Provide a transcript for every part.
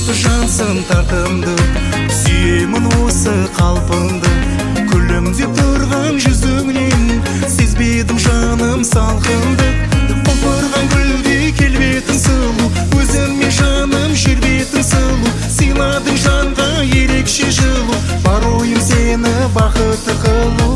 Жансың тартымды, сүйемін осы қалпыңды. Күлімдеп тұрған жүзіңнен сезбедім жаным салқынды. Құлпырған гүлдей келбетің сұлу, өзіңмен жаным жер бетің сұлу. Сыйладың жанға ерекше жылу, бар ойым сені бақытты қылу.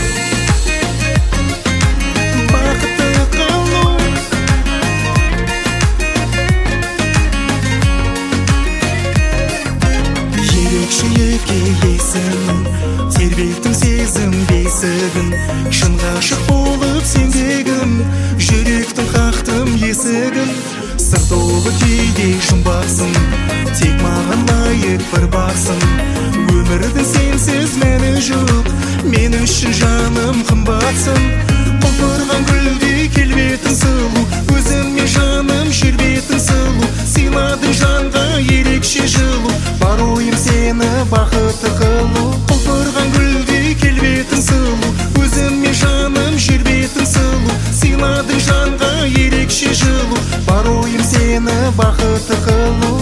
Ерекшелікке есімін, тербеттің сезім бесігін. Шын ғашық болып сендегім, жүректің қақтым есігін. Сыр толы кейде жұмбақсың, тек маған лайық бір барсың. Өмірдің сенсіз мәні жоқ, мен үшін жаным қымбатсың. Құлпырған гүлдей келбетің сұлу, өзіңмен жаным жер бетің сұлу. Сыйладың жанға ерекше жылу, бар ойым сені бақытты қылу. Құлпырған гүлдей келбетің сұлу, өзіңмен жаным жер бетің сұлу. Сыйладың жанға ерекше жылу, бар ойым сені бақытты қылу.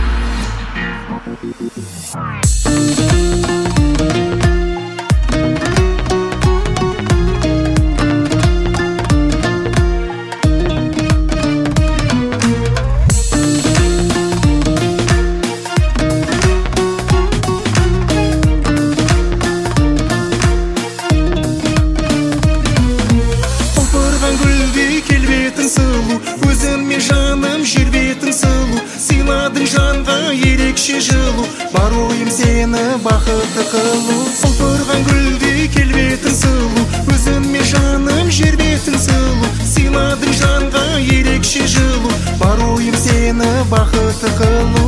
Келбетің сұлу, өзіңмен жаным жер бетің сұлу. Сыйладың жанға ерекше жылу, бар ойым сені бақытты қылу. Құлпырған гүлдей келбетің сұлу, өзіңмен жаным жер бетің сұлу. Сыйладың жанға ерекше жылу, бар ойым сені бақытты қылу.